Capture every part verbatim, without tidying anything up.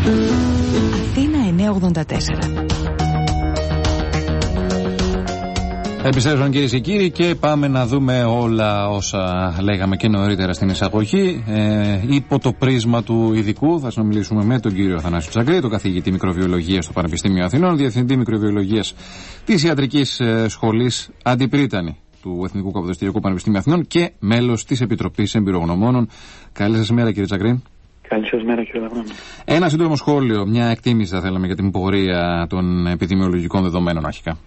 Αθήνα εννιακόσια ογδόντα τέσσερα. Επιστρέψαμε κυρίες και κύριοι και πάμε να δούμε όλα όσα λέγαμε και νωρίτερα στην εισαγωγή. Ε, υπό το πρίσμα του ειδικού θα συνομιλήσουμε με τον κύριο Θανάσιο Τσαγκρή, τον καθηγητή μικροβιολογίας στο Πανεπιστήμιο Αθηνών, διευθυντή μικροβιολογίας της Ιατρικής Σχολής Αντιπρίτανη του Εθνικού Καποδιστριακού Πανεπιστήμιου Αθηνών και μέλος της Επιτροπής Εμπειρογνωμόνων. Καλή σας μέρα, κύριε Τσαγκρή. Καλή σας μέρα, κύριε Λαβράμι. Ένα σύντομο σχόλιο, μια εκτίμηση θα θέλαμε για την πορεία των επιδημιολογικών δεδομένων αρχικά.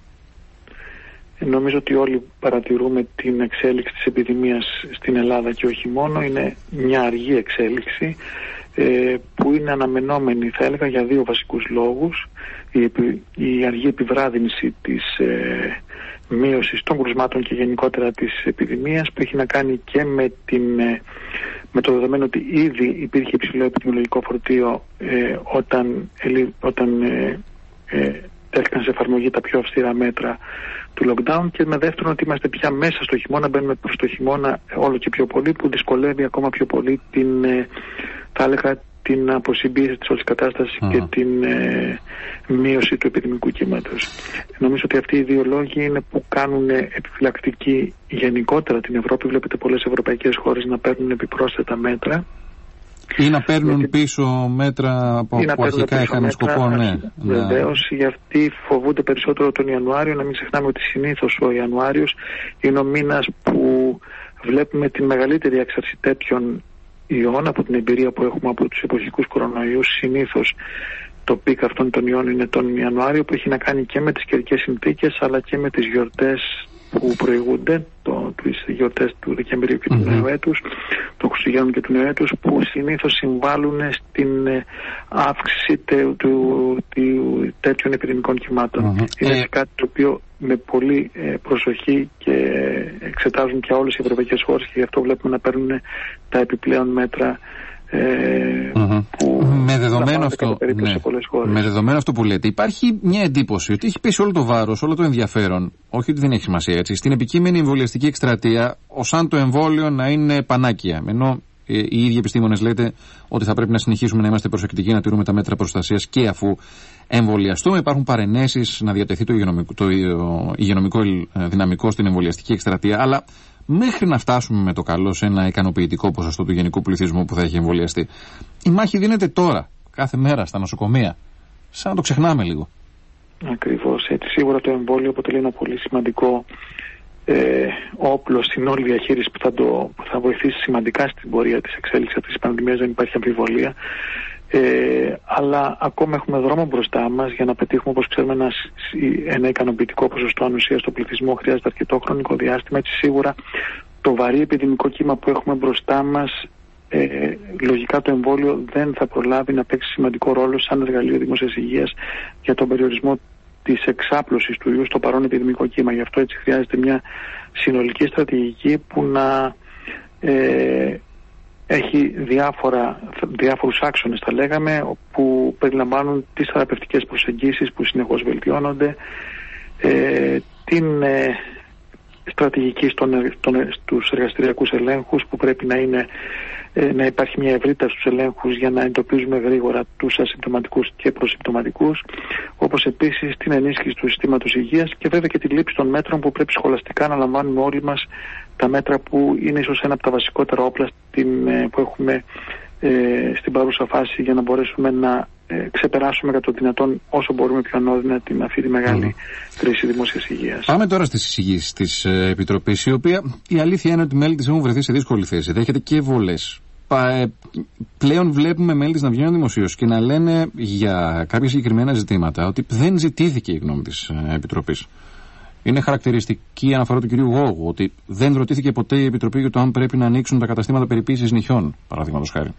Νομίζω ότι όλοι παρατηρούμε την εξέλιξη της επιδημίας στην Ελλάδα και όχι μόνο. Είναι μια αργή εξέλιξη ε, που είναι αναμενόμενη, θα έλεγα, για δύο βασικούς λόγους. Η, επι, η αργή επιβράδυνση της ε, μείωσης των κρουσμάτων και γενικότερα της επιδημίας, που έχει να κάνει και με, την, ε, με το δεδομένο ότι ήδη υπήρχε υψηλό επιδημιολογικό φορτίο ε, όταν, ε, όταν ε, ε, τέθηκαν σε εφαρμογή τα πιο αυστηρά μέτρα του lockdown, και με δεύτερον ότι είμαστε πια μέσα στο χειμώνα, μπαίνουμε προς το χειμώνα όλο και πιο πολύ, που δυσκολεύει ακόμα πιο πολύ την, ε, θα έλεγα, την αποσυμπίεση της όλης κατάστασης uh-huh. και την ε, μείωση του επιδημικού κύματος. Νομίζω ότι αυτοί οι δύο λόγοι είναι που κάνουν επιφυλακτική γενικότερα την Ευρώπη. Βλέπετε πολλές ευρωπαϊκές χώρες να παίρνουν επιπρόσθετα μέτρα. Ή να παίρνουν γιατί πίσω μέτρα που, που αρχικά είχαν σκοπό, ναι. Βεβαίως, ναι. Γιατί φοβούνται περισσότερο τον Ιανουάριο. Να μην ξεχνάμε ότι συνήθως ο Ιανουάριος είναι ο μήνας που βλέπουμε την μεγαλύτερη έξαρση τέτοιων ιών. Από την εμπειρία που έχουμε από τους εποχικούς κορονοϊούς, συνήθως το πικ αυτών των ιών είναι τον Ιανουάριο, που έχει να κάνει και με τις καιρικές συνθήκες αλλά και με τις γιορτές που προηγούνται, το, τις γιορτές του Δεκεμβρίου και του mm-hmm. νέου έτους, των Χριστουγέννων και του νέου έτους, που συνήθως συμβάλλουν στην ε, αύξηση τε, του, του, τέτοιων επιδημικών κυμάτων. Mm-hmm. Είναι ε... κάτι το οποίο με πολύ ε, προσοχή και εξετάζουν και όλες οι ευρωπαϊκές χώρες, και γι' αυτό βλέπουμε να παίρνουν τα επιπλέον μέτρα. Ε, mm-hmm. που με, δεδομένο αυτό, ναι, με δεδομένο αυτό που λέτε, υπάρχει μια εντύπωση ότι έχει πέσει όλο το βάρος, όλο το ενδιαφέρον, όχι ότι δεν έχει σημασία έτσι, στην επικείμενη εμβολιαστική εκστρατεία, ως αν το εμβόλιο να είναι πανάκια. Ενώ ε, οι ίδιοι επιστήμονες λέτε ότι θα πρέπει να συνεχίσουμε να είμαστε προσεκτικοί, να τηρούμε τα μέτρα προστασίας και αφού εμβολιαστούμε. Υπάρχουν παρενέσεις να διατεθεί το υγειονομικό, το υγειονομικό δυναμικό στην εμβολιαστική εκστρατεία, αλλά μέχρι να φτάσουμε με το καλό σε ένα ικανοποιητικό ποσοστό του γενικού πληθυσμού που θα έχει εμβολιαστεί, η μάχη δίνεται τώρα, κάθε μέρα στα νοσοκομεία. Σαν να το ξεχνάμε λίγο. Ακριβώς έτσι. Σίγουρα το εμβόλιο αποτελεί ένα πολύ σημαντικό ε, όπλο στην όλη διαχείριση που θα, το, που θα βοηθήσει σημαντικά στην πορεία της εξέλιξης αυτής της πανδημίας, δεν υπάρχει αμφιβολία. Ε, αλλά ακόμα έχουμε δρόμο μπροστά μας για να πετύχουμε, όπως ξέρουμε, ένα, ένα ικανοποιητικό ποσοστό ανοσίας στο πληθυσμό. Χρειάζεται αρκετό χρονικό διάστημα. Έτσι, σίγουρα το βαρύ επιδημικό κύμα που έχουμε μπροστά μας, ε, λογικά το εμβόλιο δεν θα προλάβει να παίξει σημαντικό ρόλο σαν εργαλείο δημόσιας υγείας για τον περιορισμό της εξάπλωσης του ιού στο παρόν επιδημικό κύμα. Γι' αυτό έτσι χρειάζεται μια συνολική στρατηγική που να ε, έχει διάφορα, διάφορους άξονες, θα λέγαμε, που περιλαμβάνουν τις θεραπευτικές προσεγγίσεις που συνεχώς βελτιώνονται, ε, την ε, στρατηγική στον, τον, στους εργαστηριακούς ελέγχους, που πρέπει να, είναι, ε, να υπάρχει μια ευρύτητα στους ελέγχους για να εντοπίζουμε γρήγορα τους ασυμπτωματικούς και προσυμπτωματικούς, όπως επίσης την ενίσχυση του συστήματος υγείας και βέβαια και τη λήψη των μέτρων που πρέπει σχολαστικά να λαμβάνουμε όλοι μας, τα μέτρα που είναι ίσως ένα από τα βασικότερα όπλα στην, που έχουμε ε, στην παρούσα φάση, για να μπορέσουμε να ε, ξεπεράσουμε κατά το δυνατόν όσο μπορούμε πιο ανώδυνα την αυτή τη μεγάλη mm. κρίση δημόσιας υγείας. Πάμε τώρα στις εισηγήσεις της ε, Επιτροπής, η οποία η αλήθεια είναι ότι οι μέλη της έχουν βρεθεί σε δύσκολη θέση. Δέχεται και βολές. Ε, πλέον βλέπουμε μέλη της να βγαίνουν δημοσίως και να λένε για κάποια συγκεκριμένα ζητήματα ότι δεν ζητήθηκε η γνώμη της ε, Επιτροπής. Είναι χαρακτηριστική η αναφορά του κυρίου Γόγου ότι δεν ρωτήθηκε ποτέ η Επιτροπή για το αν πρέπει να ανοίξουν τα καταστήματα περιποίησης νυχιών, παραδείγματος χάρη.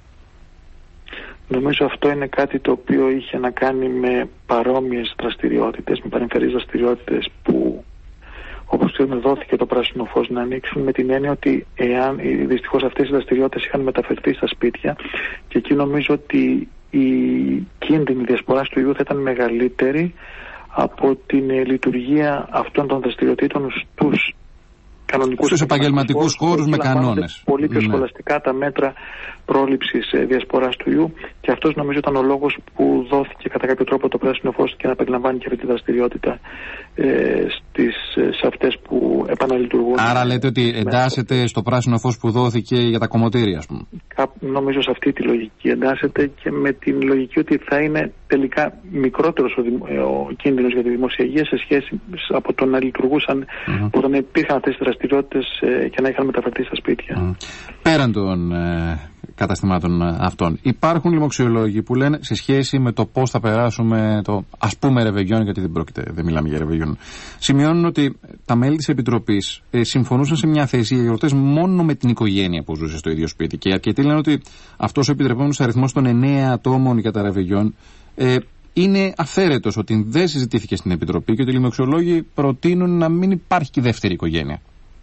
Νομίζω αυτό είναι κάτι το οποίο είχε να κάνει με παρόμοιες δραστηριότητες, με παρεμφερείς δραστηριότητες που, όπως ξέρουμε, δόθηκε το πράσινο φως να ανοίξουν, με την έννοια ότι εάν δυστυχώς αυτές οι δραστηριότητες είχαν μεταφερθεί στα σπίτια, και εκεί νομίζω ότι η κίνδυνη διασποράς του ιού θα ήταν μεγαλύτερη από την λειτουργία αυτών των δραστηριοτήτων στους κανονικούς. Στους επαγγελματικούς χώρους με κανόνες. Πολύ πιο ναι. σχολαστικά τα μέτρα πρόληψης ε, διασποράς του ιού, και αυτός νομίζω ήταν ο λόγος που δόθηκε κατά κάποιο τρόπο το πράσινο φως και να περιλαμβάνει και αυτή τη δραστηριότητα ε, στις, σε αυτές που επαναλειτουργούν. Άρα λέτε ότι εντάσσεται στο πράσινο φως που δόθηκε για τα κομμωτήρια, ας πούμε. Νομίζω σε αυτή τη λογική εντάσσεται, και με την λογική ότι θα είναι τελικά μικρότερος ο, δημο, ο κίνδυνος για τη δημόσια υγεία σε σχέση από το να λειτουργούσαν mm-hmm. που όταν υπήρχαν αυτές τις δραστηριότητες ε, και να είχαν μεταφερθεί στα σπίτια. Mm. Πέραν των ε, καταστημάτων αυτών, υπάρχουν λοιμοξιολόγοι που λένε σε σχέση με το πώς θα περάσουμε το ας πούμε ρεβεγιόν, γιατί δεν πρόκειται, δεν μιλάμε για ρεβεγιόν. Σημειώνουν ότι τα μέλη της Επιτροπής ε, συμφωνούσαν σε μια θέση για γιορτές μόνο με την οικογένεια που ζούσε στο ίδιο σπίτι. Και αρκετοί λένε ότι αυτός ο επιτρεπόμενος αριθμός των εννέα ατόμων για τα ρεβεγιόν ε, είναι αυθαίρετος, ότι δεν συζητήθηκε στην Επιτροπή και ότι οι λοιμοξιολόγοι προτείνουν να μην υπάρχει και δεύτερη οικογένεια.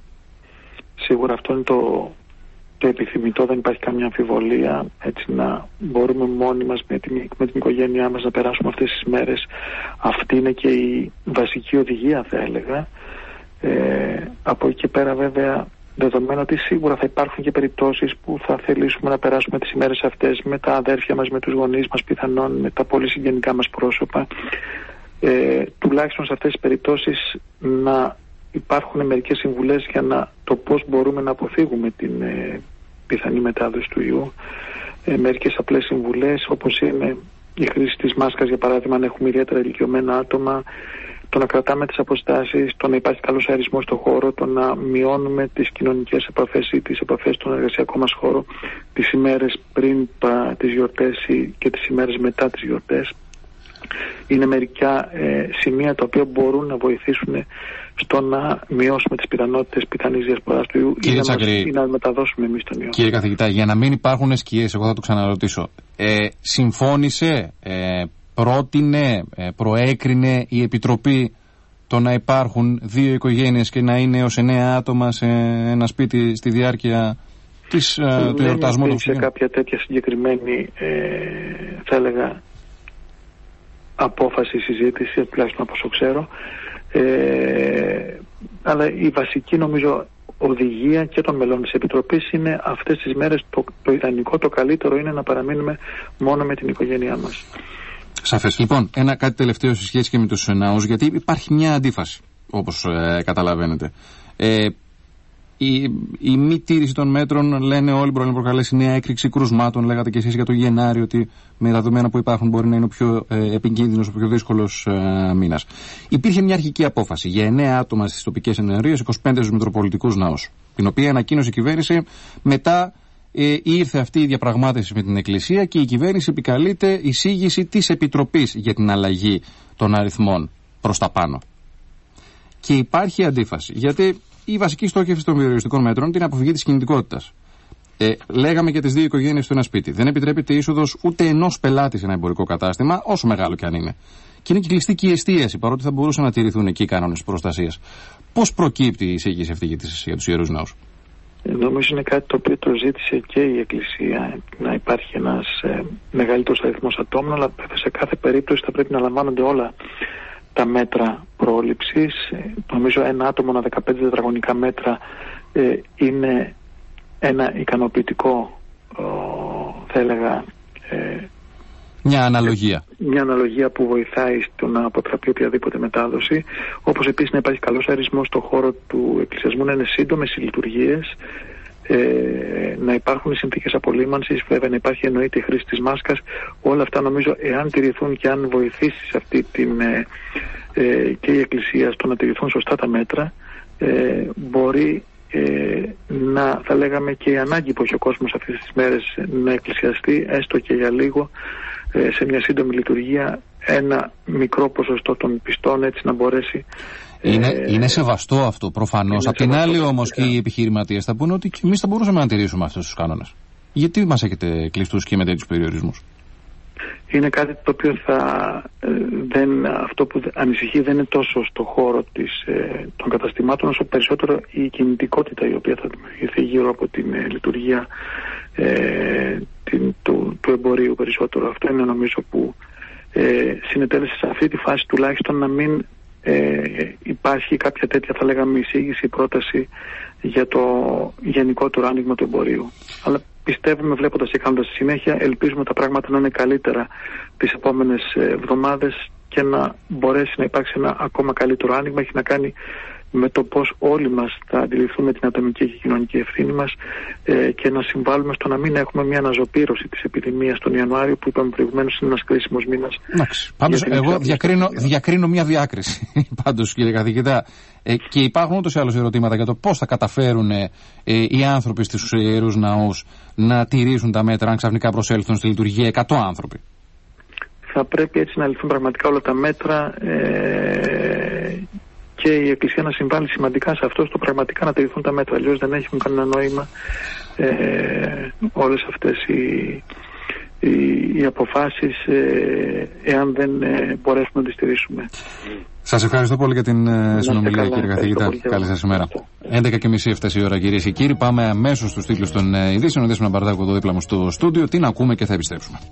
Σίγουρα αυτό είναι το, το επιθυμητό, δεν υπάρχει καμία αμφιβολία, έτσι να μπορούμε μόνοι μας με την, με την οικογένειά μας να περάσουμε αυτές τις μέρες. Αυτή είναι και η βασική οδηγία, θα έλεγα. Ε, από εκεί και πέρα βέβαια, δεδομένου ότι σίγουρα θα υπάρχουν και περιπτώσεις που θα θελήσουμε να περάσουμε τις ημέρες αυτές με τα αδέρφια μας, με τους γονείς μας πιθανόν, με τα πολύ συγγενικά μας πρόσωπα, ε, τουλάχιστον σε αυτές τις περιπτώσεις να υπάρχουν μερικές συμβουλές για να, το πώς μπορούμε να αποφύγουμε την ε, πιθανή μετάδοση του ιού. Ε, μερικές απλές συμβουλές, όπως είναι η χρήση της μάσκας, για παράδειγμα, αν έχουμε ιδιαίτερα ηλικιωμένα άτομα, το να κρατάμε τις αποστάσεις, το να υπάρχει καλός αερισμός στον χώρο, το να μειώνουμε τις κοινωνικές επαφές ή τις επαφές στον εργασιακό μας χώρο τις ημέρες πριν τα, τις γιορτές και τις ημέρες μετά τις γιορτές. Είναι μερικά ε, σημεία τα οποία μπορούν να βοηθήσουν στο να μειώσουμε τις πιθανότητες πιθανής διασποράς του ιού ή να, μας, ή να μεταδώσουμε εμείς τον ιό. Κύριε καθηγητά, για να μην υπάρχουν σκιές, εγώ θα το ξαναρωτήσω. Ε, συμφώνησε, ε, πρότεινε, ε, προέκρινε η Επιτροπή το να υπάρχουν δύο οικογένειες και να είναι ως εννέα άτομα σε ένα σπίτι στη διάρκεια της, ε, του εορτασμού του σε κάποια τέτοια συγκεκριμένη, ε, θα έλεγα, απόφαση, συζήτηση, τουλάχιστον όπως το ξέρω. Ε, αλλά η βασική, νομίζω, οδηγία και των μελών της Επιτροπής είναι αυτές τις μέρες το, το ιδανικό, το καλύτερο είναι να παραμείνουμε μόνο με την οικογένειά μας. Σαφές. Λοιπόν, ένα κάτι τελευταίο σε σχέση και με τους ναούς, γιατί υπάρχει μια αντίφαση, όπως ε, καταλαβαίνετε. Ε, η, η μη τήρηση των μέτρων, λένε όλοι, μπορεί να προκαλέσει νέα έκρηξη κρουσμάτων. Λέγατε και εσείς για το Γενάρη ότι με τα δεδομένα που υπάρχουν μπορεί να είναι ο πιο ε, επικίνδυνος, ο πιο δύσκολος ε, μήνας. Υπήρχε μια αρχική απόφαση για εννέα άτομα στις τοπικές ενεργείες, είκοσι πέντε στους Μητροπολιτικούς ναούς, την οποία ανακοίνωσε η κυβέρνηση. Μετά ε, ήρθε αυτή η διαπραγμάτευση με την Εκκλησία και η κυβέρνηση επικαλείται εισήγηση της Επιτροπής για την αλλαγή των αριθμών προς τα πάνω. Και υπάρχει αντίφαση, γιατί η βασική στόχευση των περιοριστικών μέτρων είναι την αποφυγή της κινητικότητας. Ε, λέγαμε για τις δύο οικογένειες στο ένα σπίτι. Δεν επιτρέπεται είσοδος ούτε ενός πελάτη σε ένα εμπορικό κατάστημα, όσο μεγάλο κι αν είναι. Και είναι και κλειστή και η εστίαση, παρότι θα μπορούσαν να τηρηθούν εκεί οι κανόνες προστασίας. Πώς προκύπτει η εισήγηση αυτή για, τις, για τους ιερούς ναούς? Νομίζω είναι κάτι το οποίο το ζήτησε και η Εκκλησία, να υπάρχει ένας ε, μεγαλύτερος αριθμός ατόμων, αλλά σε κάθε περίπτωση θα πρέπει να λαμβάνονται όλα τα μέτρα πρόληψης. Νομίζω ένα άτομο ανά δεκαπέντε τετραγωνικά μέτρα ε, είναι ένα ικανοποιητικό, ο, θα έλεγα, ε, μια αναλογία. Μια αναλογία που βοηθάει στο να αποτραπεί οποιαδήποτε μετάδοση. Όπως επίσης να υπάρχει καλός αερισμός στον χώρο του εκκλησιασμού, να είναι σύντομες οι λειτουργίες, ε, να υπάρχουν οι συνθήκες απολύμανσης, βέβαια να υπάρχει εννοείται η χρήση της μάσκας. Όλα αυτά νομίζω, εάν τηρηθούν και αν βοηθήσει σε αυτή την ε, ε, και η Εκκλησία στο να τηρηθούν σωστά τα μέτρα, ε, μπορεί ε, να, θα λέγαμε, και η ανάγκη που έχει ο κόσμος αυτές τις μέρες να εκκλησιαστεί έστω και για λίγο, ε, σε μια σύντομη λειτουργία, ένα μικρό ποσοστό των πιστών, έτσι να μπορέσει. Είναι, ε, είναι σεβαστό αυτό προφανώς. Απ' την άλλη όμως και οι επιχειρηματίες θα πούνε ότι και εμείς θα μπορούσαμε να τηρήσουμε αυτούς τους κανόνες. Γιατί μας έχετε κλειστούς και με τέτοιους περιορισμούς? Είναι κάτι το οποίο θα, ε, δεν, αυτό που ανησυχεί δεν είναι τόσο στο χώρο της, ε, των καταστημάτων, όσο περισσότερο η κινητικότητα η οποία θα δημιουργηθεί γύρω από την ε, λειτουργία ε, την, του, του εμπορίου περισσότερο. Αυτό είναι νομίζω που ε, συνετέλεσε σε αυτή τη φάση τουλάχιστον να μην ε, υπάρχει κάποια τέτοια, θα λέγαμε, εισήγηση, πρόταση για το γενικότερο άνοιγμα του εμπορίου. Αλλά πιστεύουμε, βλέποντας και κάνοντας στη συνέχεια, ελπίζουμε τα πράγματα να είναι καλύτερα τις επόμενες εβδομάδες και να μπορέσει να υπάρξει ένα ακόμα καλύτερο άνοιγμα. Έχει να κάνει με το πώς όλοι μας θα αντιληφθούμε την ατομική και κοινωνική ευθύνη μας ε, και να συμβάλλουμε στο να μην έχουμε μια αναζωπήρωση της επιδημίας τον Ιανουάριο, που είπαμε προηγουμένως είναι ένας κρίσιμος μήνας. Πάντως εγώ διακρίνω, διακρίνω μια διάκριση πάντως, κύριε καθηγητά, ε, και υπάρχουν ούτως ή άλλως ερωτήματα για το πώς θα καταφέρουν ε, ε, οι άνθρωποι στους ιερούς ναούς να τηρήσουν τα μέτρα αν ξαφνικά προσέλθουν στη λειτουργία εκατό άνθρωποι. Θα πρέπει έτσι να ληφθούν πραγματικά όλα τα μέτρα ε, και η Εκκλησία να συμβάλλει σημαντικά σε αυτό, στο πραγματικά να τηρηθούν τα μέτρα. Αλλιώς δεν έχουν κανένα νόημα ε, όλες αυτές οι, οι, οι αποφάσεις ε, εάν δεν ε, μπορέσουμε να τις στηρίσουμε. Σας ευχαριστώ πολύ για την ε, συνομιλία, κύριε καθηγητά. Καλή σας ημέρα. έντεκα και μισή έφτασε η ώρα, κυρίες και κύριοι. Πάμε αμέσως στους τίτλους των ε, ειδήσεων. Ο Δέσποινα Μπαρδάκου εδώ δίπλα μου στο στούντιο. Τι να ακούμε και θα επιστρέψουμε.